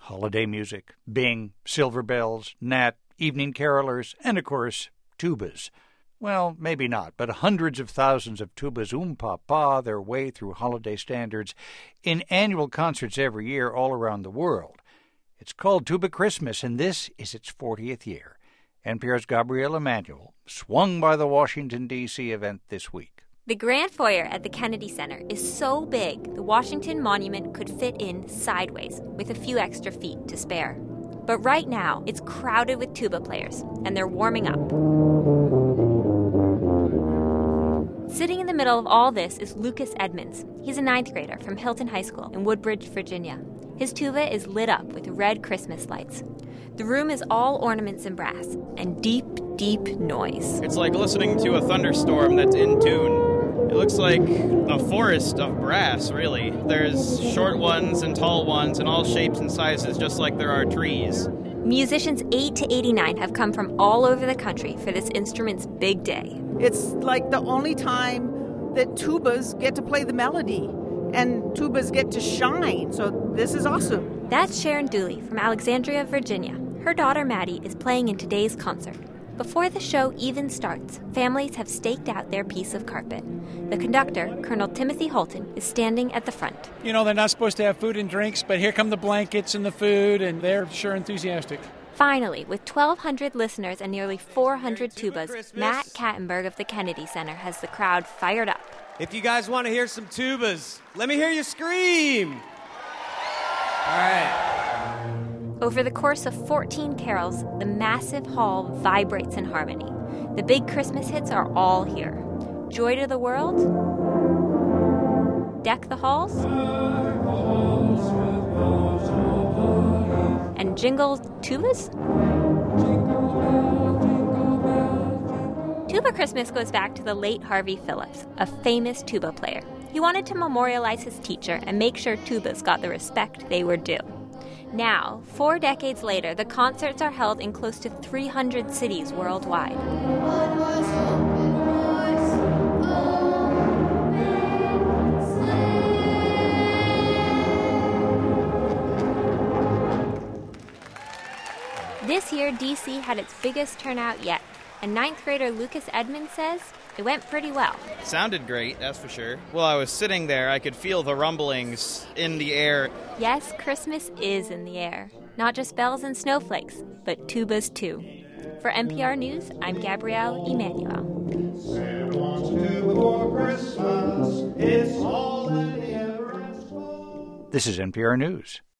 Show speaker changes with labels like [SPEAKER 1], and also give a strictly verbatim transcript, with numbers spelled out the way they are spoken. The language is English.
[SPEAKER 1] holiday music, Bing, silver bells, Nat, evening carolers, and, of course, tubas. Well, maybe not, but hundreds of thousands of tubas oom-pa-pa their way through holiday standards in annual concerts every year all around the world. It's called Tuba Christmas, and this is its fortieth year. N P R's Gabrielle Emanuel swung by the Washington, D C event this week.
[SPEAKER 2] The Grand Foyer at the Kennedy Center is so big the Washington Monument could fit in sideways with a few extra feet to spare. But right now, it's crowded with tuba players, and they're warming up. Sitting in the middle of all this is Lucas Edmonds. He's a ninth grader from Hilton High School in Woodbridge, Virginia. His tuba is lit up with red Christmas lights. The room is all ornaments and brass, and deep, deep noise.
[SPEAKER 3] It's like listening to a thunderstorm that's in tune. It looks like a forest of brass, really. There's short ones and tall ones in all shapes and sizes, just like there are trees.
[SPEAKER 2] Musicians eight to eighty-nine have come from all over the country for this instrument's big day.
[SPEAKER 4] It's like the only time that tubas get to play the melody and tubas get to shine, so this is awesome.
[SPEAKER 2] That's Sharon Dooley from Alexandria, Virginia. Her daughter Maddie is playing in today's concert. Before the show even starts, families have staked out their piece of carpet. The conductor, Colonel Timothy Holton, is standing at the front.
[SPEAKER 5] You know, they're not supposed to have food and drinks, but here come the blankets and the food, and they're sure enthusiastic.
[SPEAKER 2] Finally, with twelve hundred listeners and nearly four hundred tubas, Matt Kattenberg of the Kennedy Center has the crowd fired up.
[SPEAKER 6] If you guys want to hear some tubas, let me hear you scream. All right.
[SPEAKER 2] Over the course of fourteen carols, the massive hall vibrates in harmony. The big Christmas hits are all here. Joy to the World, Deck the Halls, and Jingle Tubas? Tuba Christmas goes back to the late Harvey Phillips, a famous tuba player. He wanted to memorialize his teacher and make sure tubas got the respect they were due. Now, four decades later, the concerts are held in close to three hundred cities worldwide. This year, D C had its biggest turnout yet, and ninth grader Lucas Edmonds says it went pretty well.
[SPEAKER 3] It sounded great, that's for sure. While I was sitting there, I could feel the rumblings in the air.
[SPEAKER 2] Yes, Christmas is in the air. Not just bells and snowflakes, but tubas too. For N P R News, I'm Gabrielle Emanuel.
[SPEAKER 1] This is N P R News.